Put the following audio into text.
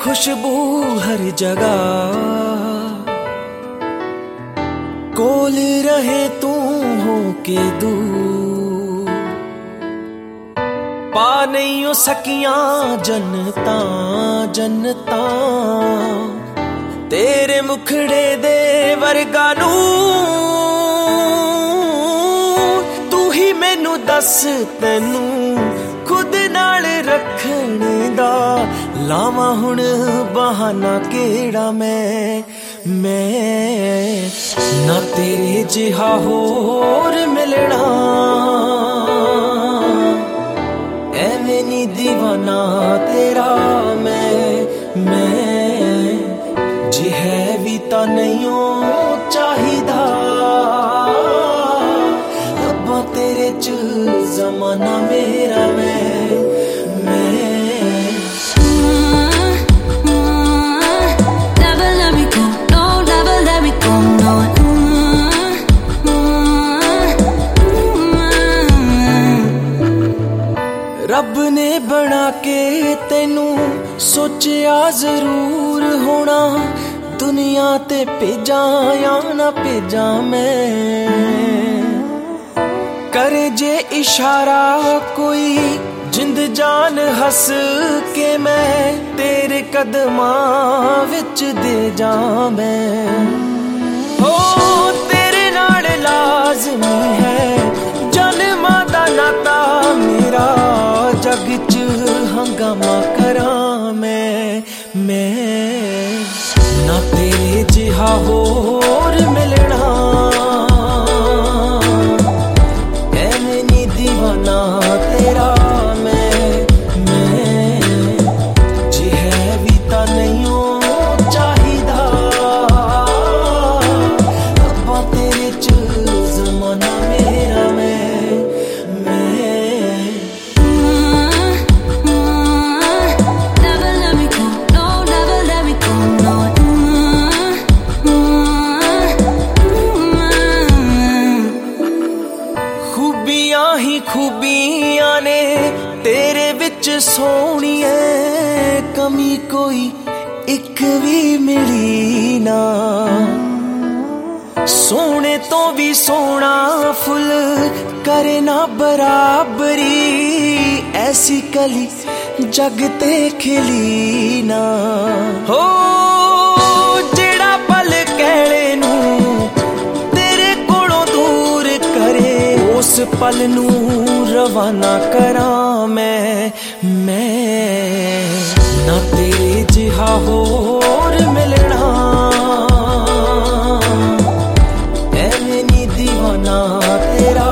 खुशबू हर जगह, कोल रहे तू हो के दूर। पा नहीं हो सकियां जन्नता जन्नता, तेरे मुखड़े दे वर्गा नू। तू ही मैनू दस तैनू खुद नाल रखने दा लावा हुण बहाना केड़ा मैं ना तेरे जिहा होर मिलना। एवें नी दीवाना तेरा मैं जे है भी ता नहीं हो चाहिदा। रब्बा तेरे च जमाना मेरा रब ने बना के तेनू सोचिया जरूर होना। दुनिया ते भेजा या ना भेजा मैं, करे जे इशारा कोई जिंद जान हस के मैं तेरे कदमां विच दे जा मैं। हो तेरे नाल लाज़मी है जन्मां दा नाता मेरा, जग च हंगामा करा मैं ना तेरे जिहा होर मिलना। एवें नी दीवाना तेरा मैं जे है भी ता नहीं हो चाहिदा। रब्बा तेरे च जमाना मेरा ही खूबियां ने तेरे विच सोहणिए, कमी कोई एक भी मिली ना। सोने तो भी सोना फुल करे ना बराबरी, ऐसी कली जग ते खिली ना। हो जेड़ा पल कहले नू तेरे कोलों दूर करे, उस पल नू रवाना करा मैं ना तेरे जिहा होर मिलना। एवें नी दीवाना तेरा